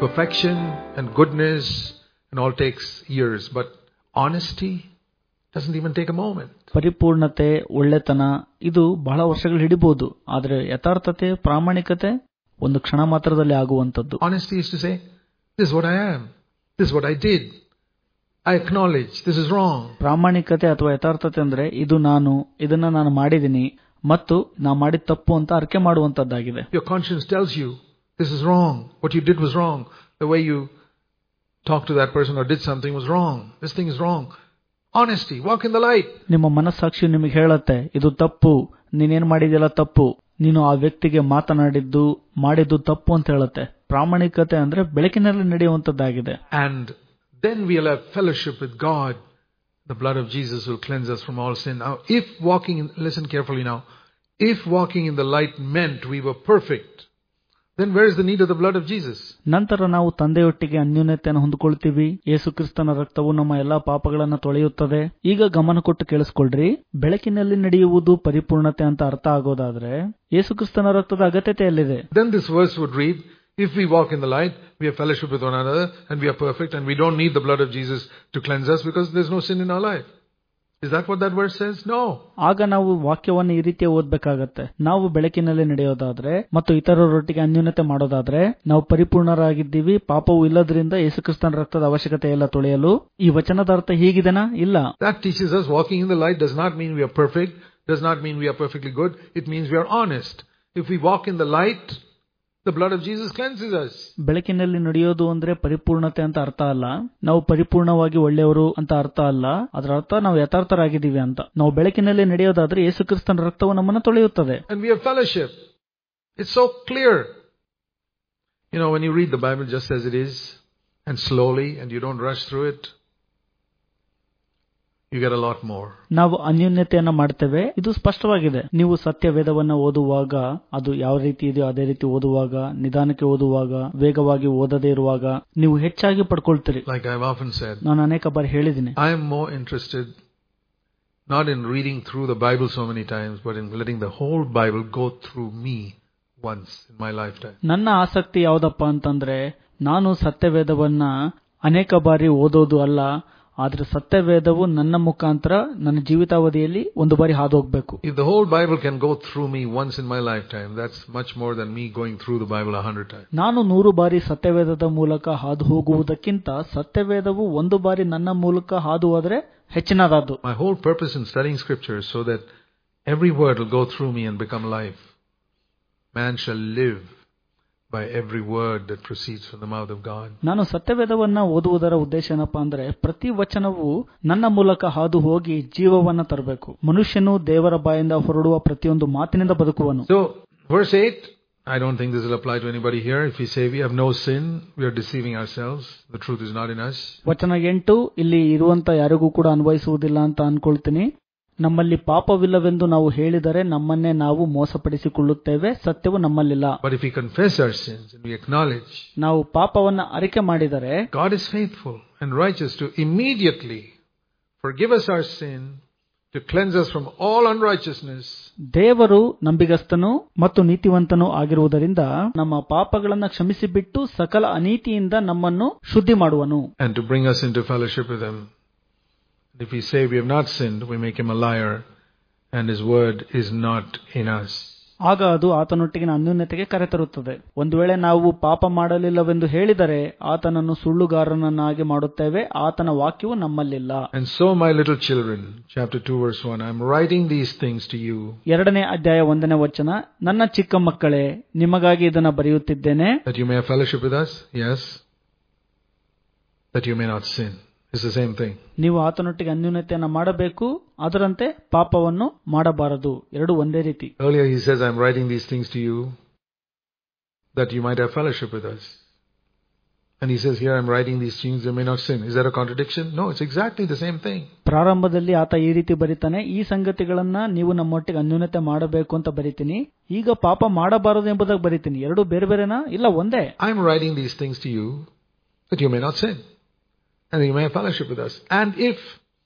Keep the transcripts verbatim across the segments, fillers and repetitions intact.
perfection and goodness and all takes years, but honesty doesn't even take a moment. ಪರಿಪೂರ್ಣತೆ, ಒಳ್ಳೆತನ ಇದು ಬಹಳ ವರ್ಷಗಳು ಹಿಡಿಬಹುದು, ಆದರೆ ಯಥಾರ್ಥತೆ, ಪ್ರಾಮಾಣಿಕತೆ ಒಂದು ಕ್ಷಣ ಮಾತ್ರದಲ್ಲಿ ಆಗುವಂತದ್ದು. Honesty is to say, this is what I am, this is what I did, I acknowledge this is wrong. ಪ್ರಾಮಾಣಿಕತೆ ಅಥವಾ ಯಥಾರ್ಥತೆ ಅಂದ್ರೆ ಇದು ನಾನು, ಇದನ್ನ ನಾನು ಮಾಡಿದ್ದೀನಿ ಮತ್ತು ನಾ ಮಾಡಿದ ತಪ್ಪು ಅಂತ ಅರಿಕೆ ಮಾಡುವಂತದ್ದಾಗಿದೆ. Your conscience tells you this is wrong, what you did was wrong, the way you talked to that person or did something was wrong, this thing is wrong. Honesty, walk in the light. ನಿಮ್ಮ ಮನಸ್ಸಾಕ್ಷಿ ನಿಮಗೆ ಹೇಳುತ್ತೆ ಇದು ತಪ್ಪು, ನೀನೇನ್ ಮಾಡಿದ್ಯಲ್ಲ ತಪ್ಪು, ನೀನು ಆ ವ್ಯಕ್ತಿಗೆ ಮಾತನಾಡಿದ್ದು ಮಾಡಿದ್ದು ತಪ್ಪು ಅಂತ ಹೇಳುತ್ತೆ. ಪ್ರಾಮಾಣಿಕತೆ ಅಂದ್ರೆ ಬೆಳಕಿನಲ್ಲಿ ನಡೆಯುವಂತದ್ದಾಗಿದೆ. And then we'll have fellowship with God. The blood of Jesus will cleanse us from all sin. Now, if walking in, listen carefully now, if walking in the light meant we were perfect, then where is the need of the blood of Jesus? ನಂತರ ನಾವು ತಂದೆಯೊಟ್ಟಿಗೆ ಅನ್ಯೋನ್ಯತೆಯನ್ನು ಹೊಂದಿಕೊಳ್ತೀವಿ. ಯೇಸು ಕ್ರಿಸ್ತನ ರಕ್ತವು ನಮ್ಮ ಎಲ್ಲಾ ಪಾಪಗಳನ್ನು ತೊಳೆಯುತ್ತದೆ. ಈಗ ಗಮನ ಕೊಟ್ಟು ಕೇಳಿಸ್ಕೊಳ್ರಿ, ಬೆಳಕಿನಲ್ಲಿ ನಡೆಯುವುದು ಪರಿಪೂರ್ಣತೆ ಅಂತ ಅರ್ಥ ಆಗೋದಾದ್ರೆ ಯೇಸು ಕ್ರಿಸ್ತನ ರಕ್ತದ ಅಗತ್ಯತೆ ಎಲ್ಲಿದೆ? Then this verse would read, if we walk in the light, we have fellowship with one another and we are perfect and we don't need the blood of Jesus to cleanse us because there's no sin in our life. Is that what that verse says? No. ಆಗ ನಾವು ವಾಕ್ಯವನ್ನು ಈ ರೀತಿ ಓದಬೇಕಾಗತ್ತೆ. ನಾವು ಬೆಳಕಿನಲ್ಲಿ ನಡೆಯೋದಾದ್ರೆ ಮತ್ತು ಇತರರೊಟ್ಟಿಗೆ ಅನ್ಯೋನ್ಯತೆ ಮಾಡೋದಾದ್ರೆ ನಾವು ಪರಿಪೂರ್ಣರಾಗಿದ್ದೀವಿ, ಪಾಪವು ಇಲ್ಲದ್ರಿಂದ ಯೇಸುಕ್ರಿಸ್ತನ ರಕ್ತದ ಅವಶ್ಯಕತೆ ಎಲ್ಲ ತೊಳೆಯಲು. ಈ ವಚನದ ಅರ್ಥ ಹೀಗಿದೆನಾ? ಇಲ್ಲ. That teaches us walking in the light does not mean we are perfect, does not mean we are perfectly good. It means we are honest. If we walk in the light, the blood of Jesus cleanses us. ಬೆಳಕಿನಲ್ಲಿ ನಡೆಯೋದು ಅಂದ್ರೆ ಪರಿಪೂರ್ಣತೆ ಅಂತ ಅರ್ಥ ಅಲ್ಲ. ನಾವು ಪರಿಪೂರ್ಣವಾಗಿ ಒಳ್ಳೆಯವರು ಅಂತ ಅರ್ಥ ಅಲ್ಲ. ಅದರ ಅರ್ಥ ನಾವು ಯಥಾರ್ಥರಾಗಿದ್ದೀವಿ ಅಂತ. ನಾವು ಬೆಳಕಿನಲ್ಲಿ ನಡೆಯೋದಾದ್ರೆ ಯೇಸುಕ್ರಿಸ್ತನ ರಕ್ತವು ನಮ್ಮನ್ನು ತೊಳೆಯುತ್ತದೆ. And we have fellowship. It's so clear. You know, when you read the Bible just as it is and slowly and you don't rush through it, you get a lot more. ನಾವು ಅನ್ಯೋನ್ಯತೆಯನ್ನ ಮಾಡ್ತೇವೆ, ಇದು ಸ್ಪಷ್ಟವಾಗಿದೆ. ನೀವು ಸತ್ಯ ವೇದವನ್ನ ಓದುವಾಗ ಅದು ಯಾವ ರೀತಿ ಇದೆಯೋ ಅದೇ ರೀತಿ ಓದುವಾಗ, ನಿಧಾನಕ್ಕೆ ಓದುವಾಗ, ವೇಗವಾಗಿ ಓದದೇ ಇರುವಾಗ ನೀವು ಹೆಚ್ಚಾಗಿ ಪಡ್ಕೊಳ್ತೀರಿ. Like I've often said, ನಾನು ಅನೇಕ ಬಾರಿ ಹೇಳಿದ್ದೀನಿ, I am more interested not in reading through the Bible so many times, but in letting the whole Bible go through me once in my lifetime. ನನ್ನ ಆಸಕ್ತಿ ಯಾವ್ದಪ್ಪ ಅಂತಂದ್ರೆ ನಾನು ಸತ್ಯವೇದವನ್ನ ಅನೇಕ ಬಾರಿ ಓದೋದು ಅಲ್ಲ, ಆದ್ರೆ ಸತ್ಯವೇದವು ನನ್ನ ಮುಖಾಂತರ ನನ್ನ ಜೀವಿತಾವಧಿಯಲ್ಲಿ ಒಂದು ಬಾರಿ ಹಾದು ಹೋಗ್ಬೇಕು. If the whole Bible can go through me once in my lifetime, that's much more than me going through the Bible a hundred times. ನಾನು ನೂರು ಬಾರಿ ಸತ್ಯವೇದದ ಮೂಲಕ ಹಾದು ಹೋಗುವುದಕ್ಕಿಂತ ಸತ್ಯವೇದವು ಒಂದು ಬಾರಿ ನನ್ನ ಮೂಲಕ ಹಾದು ಹೋದ್ರೆ ಹೆಚ್ಚಿನದಾದ್ದು. My whole purpose in studying scripture is so that every word will go through me and become life. Man shall live by every word that proceeds from the mouth of God. ನಾನು ಸತ್ಯವೇದವನ್ನ ಓದುವುದರ ಉದ್ದೇಶ ಏನಪ್ಪಾ ಅಂದ್ರೆ ಪ್ರತಿ ವಚನವು ನನ್ನ ಮೂಲಕ ಹಾದು ಹೋಗಿ ಜೀವವನ್ನ ತರಬೇಕು. ಮನುಷ್ಯನು ದೇವರ ಬಾಯಿಂದ ಹೊರಡುವ ಪ್ರತಿಯೊಂದು ಮಾತಿನಿಂದ ಬದುಕುವನು. So verse eight, I don't think this will apply to anybody here. If we say we have no sin, we are deceiving ourselves. The truth is not in us. ವಚನ ಎಂಟು ಇಲ್ಲಿ ಇರುವಂತ ಯಾರಿಗೂ ಕೂಡ ಅನ್ವಯಿಸುವುದಿಲ್ಲ ಅಂತ ಅನ್ಕೊಳ್ತೀನಿ. ನಮ್ಮಲ್ಲಿ ಪಾಪವಿಲ್ಲವೆಂದು ನಾವು ಹೇಳಿದರೆ ನಮ್ಮನ್ನೇ ನಾವು ಮೋಸಪಡಿಸಿಕೊಳ್ಳುತ್ತೇವೆ, ಸತ್ಯವು ನಮ್ಮಲ್ಲಿಲ್ಲ. But if we confess our sins and we acknowledge, ನಾವು ಪಾಪವನ್ನ ಅರಿಕೆ ಮಾಡಿದರೆ God is faithful and righteous to immediately forgive us our sin, to cleanse us from all unrighteousness. ದೇವರು ನಂಬಿಗಸ್ತನು ಮತ್ತು ನೀತಿವಂತನೂ ಆಗಿರುವುದರಿಂದ ನಮ್ಮ ಪಾಪಗಳನ್ನು ಕ್ಷಮಿಸಿಬಿಟ್ಟು ಸಕಲ ಅನೀತಿಯಿಂದ ನಮ್ಮನ್ನು ಶುದ್ಧಿ ಮಾಡುವನು. And to bring us into fellowship with him. If we say we have not sinned, we make him a liar and his word is not in us. ಆಗ ಅದು ಆತನೊಟ್ಟಿಗಿನ ಅನ್ಯೋನ್ಯತೆಗೆ ಕರೆತರುತ್ತದೆ. ಒಂದು ವೇಳೆ ನಾವು ಪಾಪ ಮಾಡಲಿಲ್ಲವೆಂದು ಹೇಳಿದರೆ ಆತನನ್ನು ಸುಳ್ಳುಗಾರನನ್ನಾಗಿ ಮಾಡುತ್ತೇವೆ, ಆತನ ವಾಕ್ಯವು ನಮ್ಮಲ್ಲಿಲ್ಲ. And so my little children, chapter two verse one, I am writing these things to you. ಎರಡನೇ ಅಧ್ಯಾಯ ಒಂದನೇ ವಚನ, ನನ್ನ ಚಿಕ್ಕ ಮಕ್ಕಳೇ ನಿಮಗಾಗಿ ಇದನ್ನು ಬರೆಯುತ್ತಿದ್ದೇನೆ. That you may have fellowship with us, yes. That you may not sin. It's the same thing. ನೀವು ಆತನೊಟ್ಟಿಗೆ ಅನ್ಯೋನ್ಯತೆಯನ್ನು ಮಾಡಬೇಕು, ಅದರಂತೆ ಪಾಪವನ್ನು ಮಾಡಬಾರದು. ಎರಡು ಒಂದೇ ರೀತಿ. Earlier he says, I am writing these things to you that you might have fellowship with us. And he says, here I am writing these things that you may not sin. Is that a contradiction? No, it's exactly the same thing. ಪ್ರಾರಂಭದಲ್ಲಿ ಆತ ಈ ರೀತಿ ಬರೀತಾನೆ, ಈ ಸಂಗತಿಗಳನ್ನ ನೀವು ನಮ್ಮೊಟ್ಟಿಗೆ ಅನ್ಯೋನ್ಯತೆ ಮಾಡಬೇಕು ಅಂತ ಬರೀತೀನಿ. ಈಗ ಪಾಪ ಮಾಡಬಾರದು ಎಂಬುದಾಗಿ ಬರೀತೀನಿ. ಎರಡು ಬೇರೆ ಬೇರೆನಾ? ಇಲ್ಲ, ಒಂದೇ. I am writing these things to you that you may not sin. And you may have fellowship with us. And if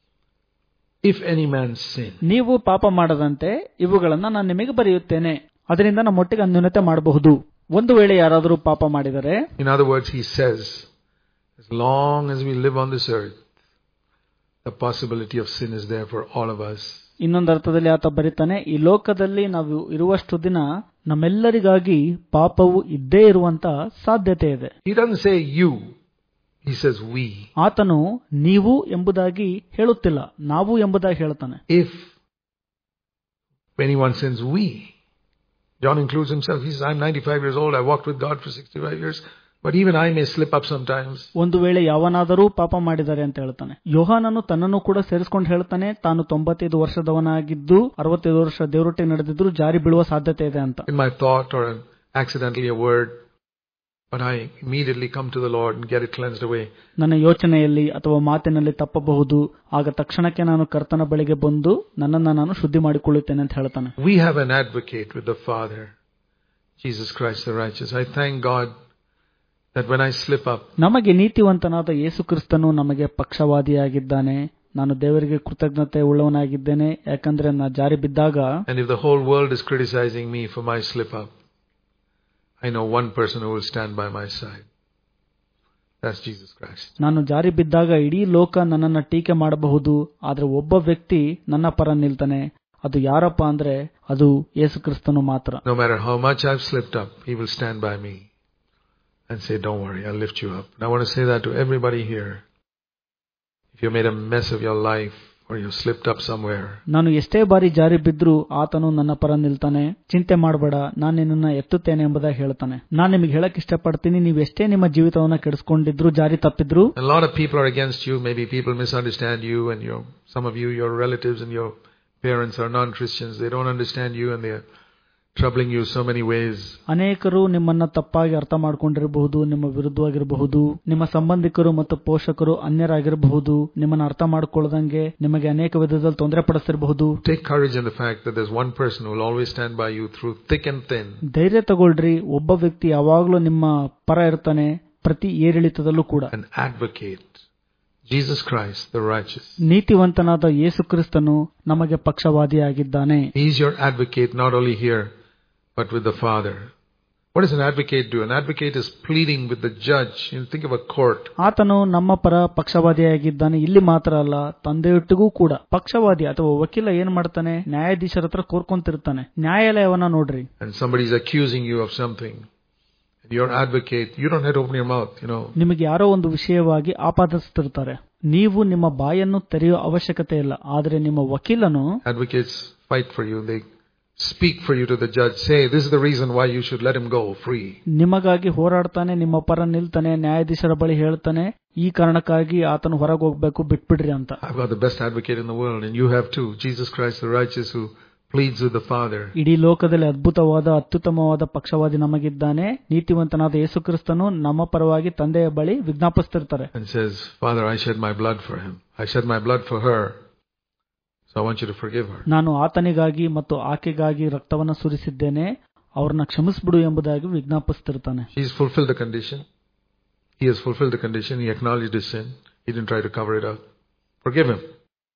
if any man sin, ನೀವು ಪಾಪ ಮಾಡದಂತೆ ಇವುಗಳನ್ನ ನಾನು ನಿಮಗೆ ಬರೆಯುತ್ತೇನೆ, ಅದರಿಂದ ನಮ್ಮೊಟ್ಟಿಗೆ ಅನ್ಯೋನ್ಯತೆ ಮಾಡಬಹುದು. ಒಂದು ವೇಳೆ ಯಾರಾದರೂ ಪಾಪ ಮಾಡಿದರೆ, in other words, he says, as long as we live on this earth, the possibility of sin is there for all of us. ಇನ್ನೊಂದು ಅರ್ಥದಲ್ಲಿ ಆತ ಬರೀತಾನೆ, ಈ ಲೋಕದಲ್ಲಿ ನಾವು ಇರುವಷ್ಟು ದಿನ ನಮ್ಮೆಲ್ಲರಿಗಾಗಿ ಪಾಪವು ಇದ್ದೇ ಇರುವಂತ ಸಾಧ್ಯತೆ ಇದೆ. He doesn't say you, he says we. ಆತನು ನೀವು ಎಂಬುದಾಗಿ ಹೇಳುತ್ತಿಲ್ಲ, ನಾವು ಎಂಬುದಾಗಿ ಹೇಳ್ತಾನೆ. If anyone sins, we. John includes himself. He says, I'm ninety-five years old, I walked with God for sixty-five years. But even I may slip up sometimes. ಒಂದು ವೇಳೆ ಯಾವನಾದರೂ ಪಾಪ ಮಾಡಿದ್ದಾರೆ ಅಂತ ಹೇಳ್ತಾನೆ. ಯೋಹಾನನು ತನ್ನನ್ನು ಕೂಡ ಸೇರಿಸಿಕೊಂಡು ಹೇಳ್ತಾನೆ, ತಾನು ತೊಂಬತ್ತೈದು ವರ್ಷದವನಾಗಿದ್ದು ಅರವತ್ತೈದು ವರ್ಷ ದೇವರೊಟ್ಟಿಗೆ ನಡೆದಿದ್ರು ಜಾರಿ ಬೀಳುವ ಸಾಧ್ಯತೆ ಇದೆ ಅಂತ. In my thought or accidentally a word, but I immediately come to the Lord and get it cleansed away. ನನ್ನ ಯೋಚನೆಯಲ್ಲಿ ಅಥವಾ ಮಾತಿನಲ್ಲಿ ತಪ್ಪಬಹುದು, ಆಗ ತಕ್ಷಣಕ್ಕೆ ನಾನು ಕರ್ತನ ಬಳಿಗೆ ಬಂದು ನನ್ನನ್ನು ನಾನು ಶುದ್ಧಿ ಮಾಡಿಕೊಳ್ಳುತ್ತೇನೆ ಅಂತ ಹೇಳ್ತಾನೆ. We have an advocate with the Father, Jesus Christ the righteous. I thank God that when I slip up, ನಮಗೆ ನೀತಿವಂತನಾದ ಯೇಸು ಕ್ರಿಸ್ತನು ನಮಗೆ ಪಕ್ಷವಾದಿಯಾಗಿದ್ದಾನೆ. ನಾನು ದೇವರಿಗೆ ಕೃತಜ್ಞತೆ ಉಳ್ಳವನಾಗಿದ್ದೇನೆ, ಯಾಕಂದ್ರೆ ನಾನು ಜಾರಿ ಬಿದ್ದಾಗ, and if the whole world is criticizing me for my slip up, I know one person who will stand by my side. That's Jesus Christ. ನಾನು ಜಾರಿ ಬಿದ್ದಾಗ ಇಡೀ ಲೋಕ ನನ್ನನ್ನು ಟೀಕೆ ಮಾಡಬಹುದು, ಆದ್ರೆ ಒಬ್ಬ ವ್ಯಕ್ತಿ ನನ್ನ ಪರ ನಿಲ್ತಾನೆ. ಅದು ಯಾರಪ್ಪ ಅಂದ್ರೆ ಅದು ಯೇಸು ಕ್ರಿಸ್ತನು ಮಾತ್ರ. No matter how much I've slipped up, he will stand by me and say, don't worry, I'll lift you up. And I want to say that to everybody here. If you made a mess of your life or you slipped up somewhere, ನಾನು ಎಷ್ಟೇ ಬಾರಿ ಜಾರಿ ಬಿದ್ರೂ ಆತನು ನನ್ನ ಪರ ನಿಲ್ತಾನೆ. ಚಿಂತೆ ಮಾಡಬೇಡ, ನಾನು ನಿನ್ನನ್ನು ಎತ್ತುತ್ತೇನೆ ಎಂಬುದಾಗಿ ಹೇಳ್ತಾನೆ. ನಾನು ನಿಮಗೆ ಹೇಳಕ್ ಇಷ್ಟಪಡ್ತೀನಿ, ನೀವು ಎಷ್ಟೇ ನಿಮ್ಮ ಜೀವಿತವನ್ನ ಕೆಡಿಸ್ಕೊಂಡಿದ್ರು, ಜಾರಿ ತಪ್ಪಿದ್ರು, a lot of people are against you. Maybe people misunderstand you, and your some of you, your relatives and your parents are non-Christians. They don't understand you and they're troubling you so many ways. ಅನೇಕರು ನಿಮ್ಮನ್ನ ತಪ್ಪಾಗಿ ಅರ್ಥ ಮಾಡ್ಕೊಂಡಿರಬಹುದು, ನಿಮ್ಮ ವಿರುದ್ಧವಾಗಿರಬಹುದು, ನಿಮ್ಮ ಸಂಬಂಧಿಕರು ಮತ್ತು ಪೋಷಕರು ಅನ್ಯರಾಗಿರಬಹುದು, ನಿಮ್ಮನ್ನ ಅರ್ಥ ಮಾಡ್ಕೊಳ್ಳದಂಗೆ ನಿಮಗೆ ಅನೇಕ ವಿಧದಲ್ಲಿ ತೊಂದರೆ ಪಡಿಸಿರಬಹುದು. Take courage in the fact that there's one person who will always stand by you through thick and thin. ಧೈರ್ಯ ತಗೊಳ್ರಿ, ಒಬ್ಬ ವ್ಯಕ್ತಿ ಯಾವಾಗಲೂ ನಿಮ್ಮ ಪರ ಇರ್ತಾನೆ, ಪ್ರತಿ ಏರಿಳಿತದಲ್ಲೂ ಕೂಡ. An advocate, Jesus Christ the righteous. ನೀತಿವಂತನಾದ ಯೇಸು ಕ್ರಿಸ್ತನು ನಮಗೆ ಪಕ್ಷವಾದಿಯಾಗಿದ್ದಾನೆ. He is your advocate not only here but with the Father. What does an advocate do? An advocate is pleading with the judge. You think of a court. ಆತನು ನಮ್ಮ ಪರ ಪಕ್ಷವಾದಿಯಾಗಿದ್ದಾನೆ. ಇಲ್ಲಿ ಮಾತ್ರ ಅಲ್ಲ, ತಂದೆಯೊಟ್ಟಿಗೂ ಕೂಡ. ಪಕ್ಷವಾದಿ ಅಥವಾ ವಕೀಲ ಏನ್ ಮಾಡ್ತಾನೆ? ನ್ಯಾಯಾಧೀಶರ ಹತ್ರ ಕೋರ್ಕೊಂತಿರ್ತಾನೆ. ನ್ಯಾಯಾಲಯವನ್ನ ನೋಡ್ರಿ. And somebody is accusing you of something. Your advocate, you don't have to open your mouth, you know. ನಿಮಗೆ ಯಾರೋ ಒಂದು ವಿಷಯವಾಗಿ ಆಪಾದಿಸುತ್ತಿರ್ತಾರೆ, ನೀವು ನಿಮ್ಮ ಬಾಯನ್ನು ತೆರೆಯುವ ಅವಶ್ಯಕತೆ ಇಲ್ಲ. ಆದರೆ ನಿಮ್ಮ ವಕೀಲನು, advocates fight for you. They speak for you to the judge. Say, this is the reason why you should let him go free. ನಿಮಗಾಗಿ ಹೋರಾಡ್ತಾನೆ, ನಿಮ್ಮ ಪರ ನಿಲ್ತಾನೆ, ನ್ಯಾಯಾಧೀಶರ ಬಳಿ ಹೇಳ್ತಾನೆ, ಈ ಕಾರಣಕ್ಕಾಗಿ ಆತನು ಹೊರಗೆ ಹೋಗ್ಬೇಕು, ಬಿಟ್ಬಿಡ್ರಿ ಅಂತ. I've got the best advocate in the world, and you have too. Jesus Christ the righteous, who pleads with the Father. ಇಡೀ ಲೋಕದಲ್ಲಿ ಅದ್ಭುತವಾದ ಅತ್ಯುತ್ತಮವಾದ ಪಕ್ಷವಾದಿ ನಮಗಿದ್ದಾನೆ. ನೀತಿವಂತನಾದ ಯೇಸು ಕ್ರಿಸ್ತನು ನಮ್ಮ ಪರವಾಗಿ ತಂದೆಯ ಬಳಿ ವಿಜ್ಞಾಪಿಸ್ತಿರ್ತಾರೆ. And says, Father, I shed my blood for him. I shed my blood for her. So I want you to forgive her. ನಾನು ಆತನಿಗಾಗಿ ಮತ್ತು ಆಕೆಗಾಗಿ ರಕ್ತವನ್ನು ಸುರಿಸಿದ್ದೇನೆ, ಅವ್ರನ್ನ ಕ್ಷಮಿಸ್ಬಿಡು ಎಂಬುದಾಗಿ ವಿಜ್ಞಾಪಿಸ್ತಿರ್ತಾನೆ. He has fulfilled the condition. He has fulfilled the condition. He acknowledged his sin. He didn't try to cover it up. Forgive him.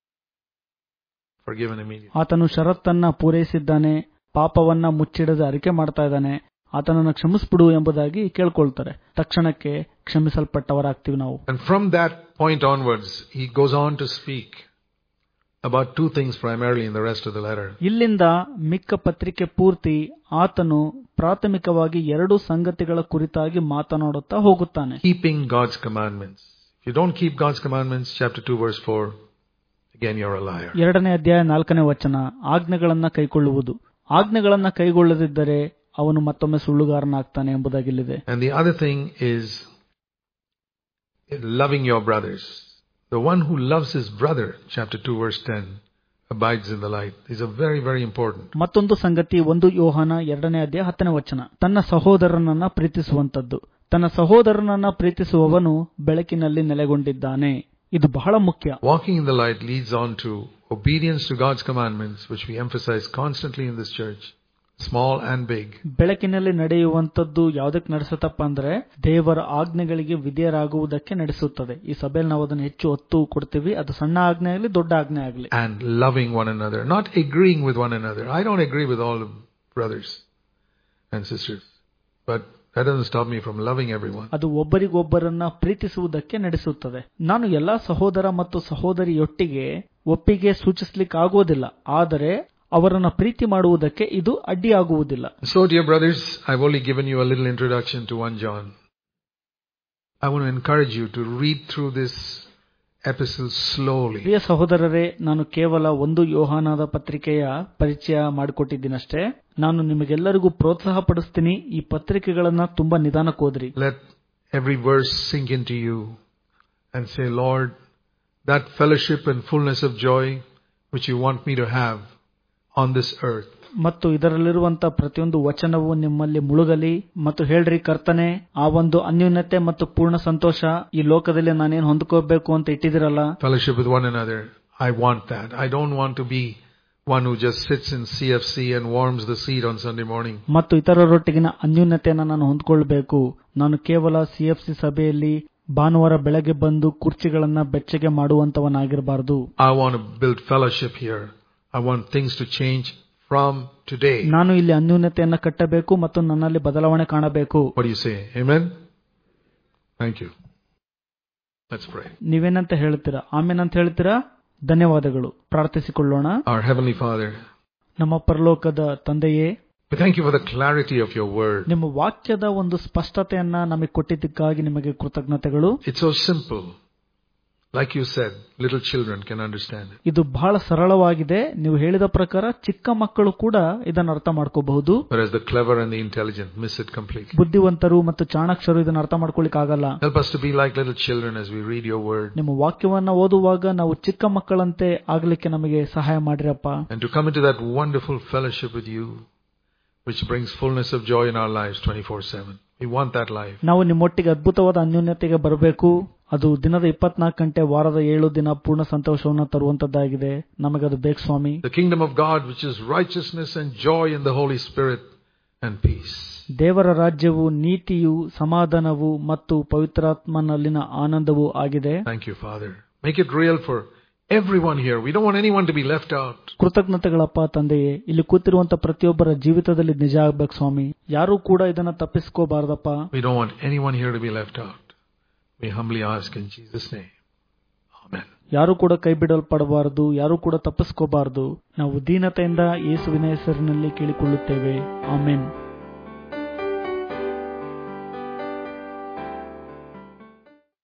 Forgiven immediately. ಆತನು ಷರತ್ತನ್ನ ಪೂರೈಸಿದ್ದಾನೆ, ಪಾಪವನ್ನ ಮುಚ್ಚಿಡದೆ ಅರಿಕೆ ಮಾಡ್ತಾ ಇದ್ದಾನೆ, ಆತನನ್ನು ಕ್ಷಮಿಸ್ಬಿಡು ಎಂಬುದಾಗಿ ಕೇಳ್ಕೊಳ್ತಾರೆ. ತಕ್ಷಣಕ್ಕೆ ಕ್ಷಮಿಸಲ್ಪಟ್ಟವರಾಗ್ತೀವಿ ನಾವು. And from that point onwards, he goes on to speak about two things primarily in the rest of the letter. ಇಲ್ಲಿಂದ ಮಿಕ್ಕ ಪತ್ರಿಕೆ ಪೂರ್ತಿ ಆತನು ಪ್ರಾಥಮಿಕವಾಗಿ ಎರಡು ಸಂಗತಿಗಳ ಕುರಿತಾಗಿ ಮಾತನಾಡುತ್ತಾ ಹೋಗುತ್ತಾನೆ. Keeping God's commandments. If you don't keep God's commandments, chapter two verse four, again you're a liar. ಎರಡನೇ ಅಧ್ಯಾಯ ನಾಲ್ಕನೇ ವಚನ, ಆಜ್ಞೆಗಳನ್ನ ಕೈಗೊಳ್ಳುವುದು. ಆಜ್ಞೆಗಳನ್ನ ಕೈಗೊಳ್ಳದಿದ್ದರೆ ಅವನು ಮತ್ತೊಮ್ಮೆ ಸುಳ್ಳುಗಾರನಾಗ್ತಾನೆ ಎಂಬುದಾಗಿಲ್ಲಿದೆ. And the other thing is loving your brothers. The one who loves his brother, chapter two verse ten, abides in the light. These are very very important. ಮತ್ತೊಂದು ಸಂಗತಿ ಒಂದು ಯೋಹಾನ ಎರಡನೇ ಅಧ್ಯಾಯ ಹತ್ತನೇ ವಚನ, ತನ್ನ ಸಹೋದರನನ್ನ ಪ್ರೀತಿಸುವಂತದ್ದು. ತನ್ನ ಸಹೋದರನನ್ನ ಪ್ರೀತಿಸುವವನು ಬೆಳಕಿನಲ್ಲಿ ನೆಲೆಗೊಂಡಿದ್ದಾನೆ. ಇದು ಬಹಳ ಮುಖ್ಯ. Walking in the light leads on to obedience to God's commandments, which we emphasize constantly in this church, small and big. ಬೆಳಕಿನಲ್ಲಿ ನಡೆಯುವಂತದ್ದು ಯಾವುದಕ್ಕೆ ನಡೆಸುತ್ತಪ್ಪ ಅಂದ್ರೆ ದೇವರ ಆಜ್ಞೆಗಳಿಗೆ ವಿಧೇಯರಾಗುವುದಕ್ಕೆ ನಡೆಸುತ್ತದೆ. ಈ ಸಭೆಯಲ್ಲಿ ನಾವು ಅದನ್ನು ಹೆಚ್ಚು ಒತ್ತು ಕೊಡ್ತೀವಿ, ಅದು ಸಣ್ಣ ಆಜ್ಞೆ ಆಗಲಿ ದೊಡ್ಡ ಆಜ್ಞೆ ಆಗಲಿ. And loving one another, not agreeing with one another. I don't agree with all the brothers and sisters. But that doesn't stop me from loving everyone. ಅದು ಒಬ್ಬರಿಗೊಬ್ಬರನ್ನ ಪ್ರೀತಿಸುವುದಕ್ಕೆ ನಡೆಸುತ್ತದೆ. ನಾನು ಎಲ್ಲಾ ಸಹೋದರ ಮತ್ತು ಸಹೋದರಿಯೊಟ್ಟಿಗೆ ಒಪ್ಪಿಗೆ ಸೂಚಿಸಲಿಕ್ಕಾಗೋದಿಲ್ಲ, ಆದರೆ ಅವರನ್ನ ಪ್ರೀತಿ ಮಾಡುವುದಕ್ಕೆ ಇದು ಅಡ್ಡಿಯಾಗುವುದಿಲ್ಲ. So dear brothers, I've only given you a little introduction to First John. I want to encourage you to read through this epistle slowly. ಪ್ರಿಯ ಸಹೋದರರೇ, ನಾನು ಕೇವಲ ಒಂದು ಯೋಹಾನದ ಪತ್ರಿಕೆಯ ಪರಿಚಯ ಮಾಡಿಕೊಟ್ಟಿದ್ದೀನಷ್ಟೇ. ನಾನು ನಿಮಗೆಲ್ಲರಿಗೂ ಪ್ರೋತ್ಸಾಹ ಪಡಿಸ್ತೀನಿ, ಈ ಪತ್ರಿಕೆಗಳನ್ನ ತುಂಬಾ ನಿಧಾನಕ್ಕೆ ಓದ್ರಿ. Let every verse sink into you and say, Lord, that fellowship and fullness of joy which you want me to have on this earth. ಮತ್ತು ಇದರಲ್ಲಿರುವಂತಹ ಪ್ರತಿಯೊಂದು ವಚನವು ನಿಮ್ಮಲ್ಲಿ ಮುಳುಗಲಿ ಮತ್ತು ಹೇಳ್ರಿ, ಕರ್ತನೆ, ಆ ಒಂದು ಅನ್ಯೋನ್ಯತೆ ಮತ್ತು ಪೂರ್ಣ ಸಂತೋಷ ಈ ಲೋಕದಲ್ಲಿ ನಾನೇನು ಹೊಂದ್ಕೋಬೇಕು ಅಂತ ಇಟ್ಟಿದಿರಲ್ಲ. Fellowship with one another. I want that. I don't want to be one who just sits in C F C and warms the seat on Sunday morning. ಮತ್ತು ಇತರರೊಟ್ಟಿಗಿನ ಅನ್ಯೋನ್ಯತೆಯನ್ನು ನಾನು ಹೊಂದ್ಕೊಳ್ಬೇಕು. ನಾನು ಕೇವಲ ಸಿ ಎಫ್ ಸಿ ಸಭೆಯಲ್ಲಿ ಭಾನುವಾರ ಬೆಳಗ್ಗೆ ಬಂದು ಕುರ್ಚಿಗಳನ್ನ ಬೆಚ್ಚಗೆ ಮಾಡುವಂತವನಾಗಿರಬಾರದು. I want to build fellowship here. I want things to change from today. ನಾನು ಇಲ್ಲಿ ಅನ್ಯೋನ್ಯತೆಯನ್ನು ಕಟ್ಟಬೇಕು ಮತ್ತು ನನ್ನಲ್ಲಿ ಬದಲಾವಣೆ ಕಾಣಬೇಕು. What do you say? Amen? Thank you. Let's pray. ನೀವೇನಂತ ಹೇಳ್ತೀರಾ? ಆಮೆನ್ ಅಂತ ಹೇಳ್ತೀರಾ? ಧನ್ಯವಾದಗಳು. ಪ್ರಾರ್ಥಿಸಿಕೊಳ್ಳೋಣ. Our Heavenly Father, ನಮ್ಮ ಪರಲೋಕದ ತಂದೆಯೇ, we thank you for the clarity of your word. ನಿಮ್ಮ ವಾಕ್ಯದ ಒಂದು ಸ್ಪಷ್ಟತೆಯನ್ನ ನಮಗೆ ಕೊಟ್ಟಿದ್ದಕ್ಕಾಗಿ ನಿಮಗೆ ಕೃತಜ್ಞತೆಗಳು. It's so simple. Like you said, little children can understand it. ಇದು ಬಹಳ ಸರಳವಾಗಿದೆ. ನೀವು ಹೇಳಿದ ಪ್ರಕಾರ ಚಿಕ್ಕ ಮಕ್ಕಳು ಕೂಡ ಇದನ್ನು ಅರ್ಥ ಮಾಡ್ಕೋಬಹುದು. Whereas the clever and the intelligent miss it completely. ಬುದ್ಧಿವಂತರು ಮತ್ತು ಚಾಣಾಕ್ಷರು ಇದನ್ನು ಅರ್ಥ ಮಾಡ್ಕೊಳ್ಳಿಕ್ಕೆ ಆಗಲ್ಲ. Help us to be like little children as we read your word. ನಿಮ್ಮ ವಾಕ್ಯವನ್ನ ಓದುವಾಗ ನಾವು ಚಿಕ್ಕ ಮಕ್ಕಳಂತೆ ಆಗಲಿಕ್ಕೆ ನಮಗೆ ಸಹಾಯ ಮಾಡಿರಪ್ಪ. And to come into that wonderful fellowship with you, which brings fullness of joy in our lives twenty-four seven. We want that life. ನಾವು ನಿಮ್ಮೊಟ್ಟಿಗೆ ಅದ್ಭುತವಾದ ಅನ್ಯೋನ್ಯತೆಗೆ ಬರಬೇಕು. ಅದು ದಿನದ ಇಪ್ಪತ್ನಾಲ್ಕು ಗಂಟೆ ವಾರದ ಏಳು ದಿನ ಪೂರ್ಣ ಸಂತೋಷವನ್ನು ತರುವಂತದ್ದಾಗಿದೆ. ನಮಗದು ಬೇಕು ಸ್ವಾಮಿ. The kingdom of God, which is righteousness and joy in the Holy Spirit and peace. ದೇವರ ರಾಜ್ಯವು ನೀತಿಯು, ಸಮಾಧಾನವು ಮತ್ತು ಪವಿತ್ರಾತ್ಮನಲ್ಲಿನ ಆನಂದವೂ ಆಗಿದೆ. Thank you, Father. Make it real for everyone here. We don't want anyone to be left out. ಕೃತಜ್ಞತೆಗಳಪ್ಪ ತಂದೆಯೇ, ಇಲ್ಲಿ ಕೂತಿರುವಂತ ಪ್ರತಿಯೊಬ್ಬರ ಜೀವಿತದಲ್ಲಿ ನಿಜ ಆಗ್ಬೇಕು ಸ್ವಾಮಿ. ಯಾರು ಕೂಡ ಇದನ್ನ ತಪ್ಪಿಸ್ಕೋಬಾರ್ದಪ್ಪ. We don't want anyone here to be left out. We humbly ask in Jesus' name. Amen. ಯಾರು ಕೂಡ ಕೈ ಬಿಡಲ್ಪಡಬಾರದು, ಯಾರು ಕೂಡ ತಪ್ಪಿಸ್ಕೋಬಾರದು. ನಾವು ದೀನತೆಯಿಂದ ಯೇಸುವಿನ ಹೆಸರಿನಲ್ಲಿ ಕೇಳಿಕೊಳ್ಳುತ್ತೇವೆ. ಆಮೆನ್.